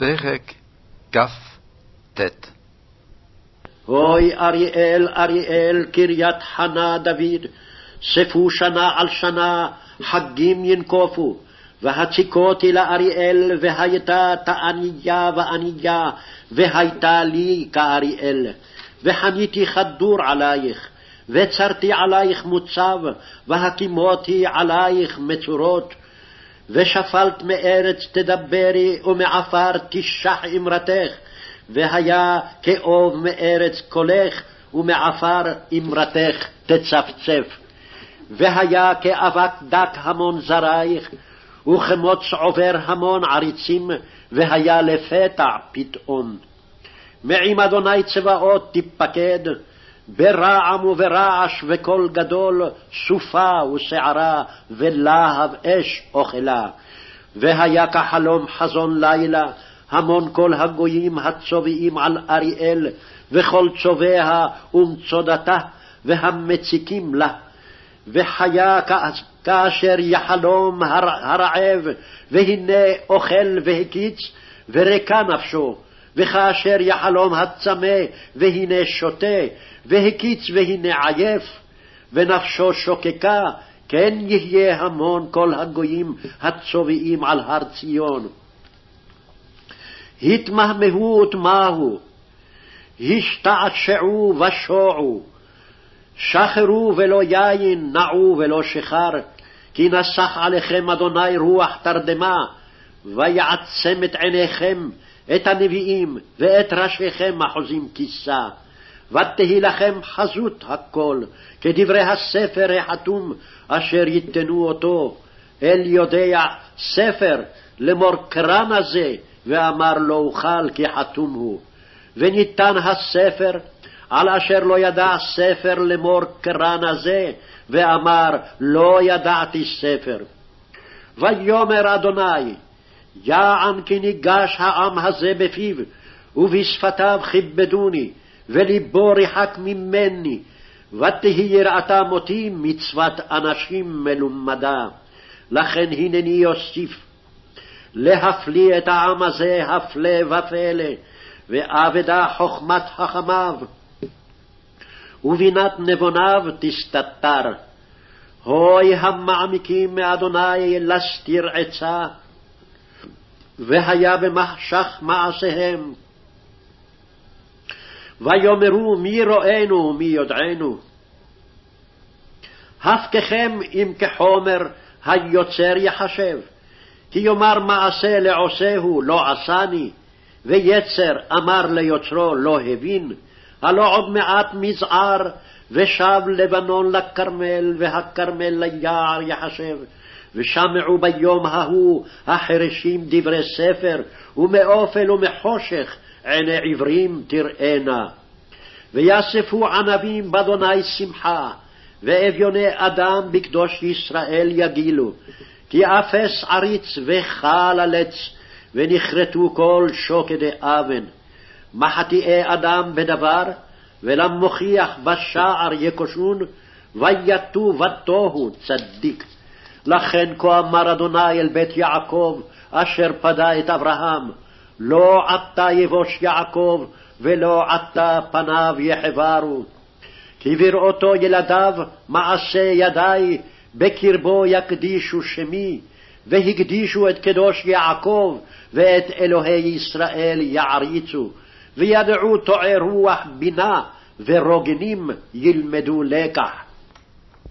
פרק כ"ט. הוי אריאל אריאל קריית חנה דוד, ספו שנה על שנה, חגים ינקופו, והציקותי לאריאל, והייתה תעניה ועניה, והייתה לי כאריאל, וחניתי חדור עלייך, וצרתי עלייך מוצב, והקימותי עלייך מצורות, ושפלת מארץ תדברי, ומעפר תשח אמרתך, והיה כאוב מארץ קולך, ומעפר אמרתך תצפצף. והיה כאבק דק המון זרייך, וכמוץ עובר המון עריצים, והיה לפתע פתאום. מעם אדוני צבאות תפקד, ברעם וברעש וקול גדול, סופה ושערה ולהב אש אוכלה. והיה כחלום חזון לילה, המון כל הגויים הצובעים על אריאל, וכל צוביה ומצודתה, והמציקים לה. וחיה כאשר יחלום הרעב, והנה אוכל והקיץ, וריקה נפשו. וכאשר יחלום הצמא, והנה שותה, והקיץ והנה עייף, ונפשו שוקקה, כן יהיה המון כל הגויים הצובעים על הר ציון. התמהמהו ותמהו, השתעשעו ושועו, שחרו ולא יין, נעו ולא שחר, כי נסח עליכם אדוני רוח תרדמה, ויעצם את עיניכם, את הנביאים, ואת ראשיכם החוזים כיסה. ותהי לכם חזות הכל, כדברי הספר החתום, אשר ייתנו אותו. אל יודע ספר לאמור קרא זה, ואמר לא אוכל כי חתום הוא. וניתן הספר, על אשר לא ידע ספר לאמור קרא זה, ואמר לא ידעתי ספר. ויאמר אדוני, יען כי ניגש העם הזה בפיו, ובשפתיו כיבדוני, וליבו רחק ממני, ותהי יראתם אותי מצוות אנשים מלומדה. לכן הנני יוסיף, להפליא את העם הזה הפלא ופלא, ואבדה חוכמת חכמיו, ובינת נבוניו תסתתר. הוי המעמיקים מאדוני לסתיר עצה, והיה במחשך מעשיהם. ויאמרו מי רואינו מי יודענו. הפקכם אם כחומר היוצר יחשב, כי יאמר מעשה לעושהו לא עשני, ויצר אמר ליוצרו לא הבין. הלא עוד מעט מזער, ושב לבנון לכרמל, והכרמל ליער יחשב. ושמעו ביום ההוא החרשים דברי ספר, ומאופל ומחושך עיני עברים תראינה. ויאספו ענבים באדוני שמחה, ואביוני אדם בקדוש ישראל יגילו. כי אפס עריץ וחל עלץ, ונכרתו כל שוקדי אבן. מחטיאי אדם בדבר, ולמוכיח בשער יקושון, ויתו ותוהו צדיק. לכן כה אמר אדוני אל בית יעקב, אשר פדה את אברהם, לא עתה יבוש יעקב, ולא עתה פניו יחברו. כי בראותו ילדיו מעשה ידי, בקרבו יקדישו שמי, והקדישו את קדוש יעקב, ואת אלוהי ישראל יעריצו. וידעו טועי רוח בינה, ורוגנים ילמדו לקח.